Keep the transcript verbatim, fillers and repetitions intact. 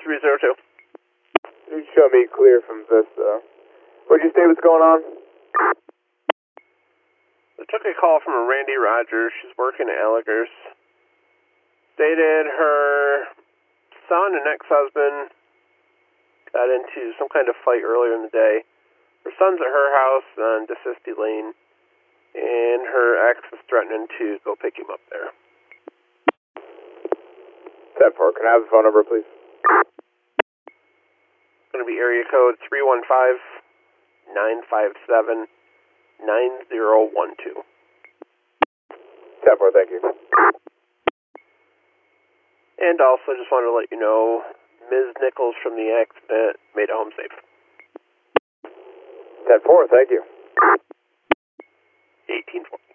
three zero two. You show me clear from Vista. What'd you say was going on? I took a call from a Randy Rogers. She's working at Eligers. Stated her son and ex-husband got into some kind of fight earlier in the day. Her son's at her house on DeSisti Lane, and her ex is threatening to go pick him up there. ten four, can I have the phone number, please? It's going to be area code three one five, nine five seven, nine zero one two. ten four, thank you. And also just wanted to let you know, Miz Nichols from the accident made it home safe. ten four, thank you. eighteen four.